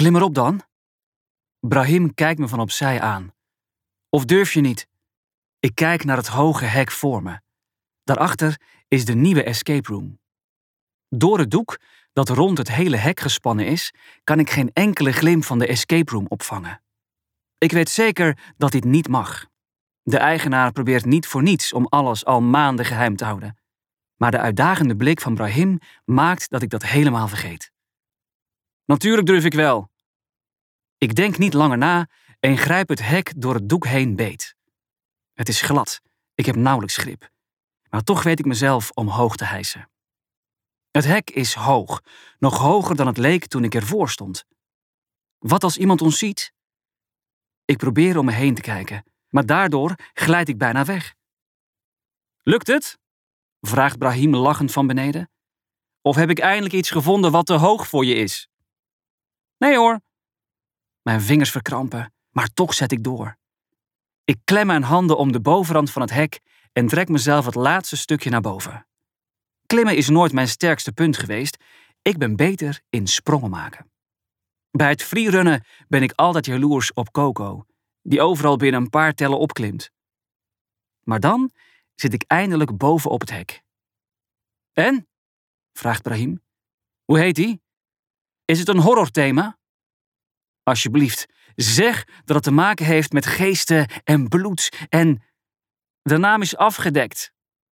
Klim erop dan. Brahim kijkt me van opzij aan. Of durf je niet? Ik kijk naar het hoge hek voor me. Daarachter is de nieuwe escape room. Door het doek dat rond het hele hek gespannen is, kan ik geen enkele glimp van de escape room opvangen. Ik weet zeker dat dit niet mag. De eigenaar probeert niet voor niets om alles al maanden geheim te houden. Maar de uitdagende blik van Brahim maakt dat ik dat helemaal vergeet. Natuurlijk durf ik wel. Ik denk niet langer na en grijp het hek door het doek heen beet. Het is glad, ik heb nauwelijks grip. Maar toch weet ik mezelf omhoog te hijsen. Het hek is hoog, nog hoger dan het leek toen ik ervoor stond. Wat als iemand ons ziet? Ik probeer om me heen te kijken, maar daardoor glijd ik bijna weg. Lukt het? Vraagt Brahim lachend van beneden. Of heb ik eindelijk iets gevonden wat te hoog voor je is? Nee hoor. Mijn vingers verkrampen, maar toch zet ik door. Ik klem mijn handen om de bovenrand van het hek en trek mezelf het laatste stukje naar boven. Klimmen is nooit mijn sterkste punt geweest. Ik ben beter in sprongen maken. Bij het freerunnen ben ik altijd jaloers op Coco, die overal binnen een paar tellen opklimt. Maar dan zit ik eindelijk boven op het hek. En? Vraagt Brahim. Hoe heet die? Is het een horrorthema? Alsjeblieft, zeg dat het te maken heeft met geesten en bloed en... De naam is afgedekt.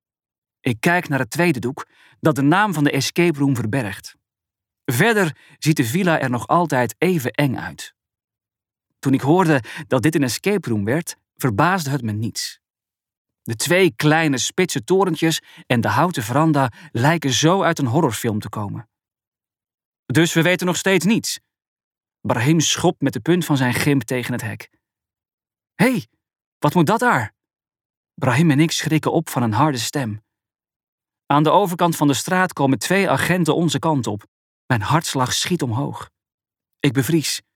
Ik kijk naar het tweede doek dat de naam van de escape room verbergt. Verder ziet de villa er nog altijd even eng uit. Toen ik hoorde dat dit een escape room werd, verbaasde het me niets. De 2 kleine spitse torentjes en de houten veranda lijken zo uit een horrorfilm te komen. Dus we weten nog steeds niets. Brahim schopt met de punt van zijn gimp tegen het hek. Hé, wat moet dat daar? Brahim en ik schrikken op van een harde stem. Aan de overkant van de straat komen 2 agenten onze kant op. Mijn hartslag schiet omhoog. Ik bevries.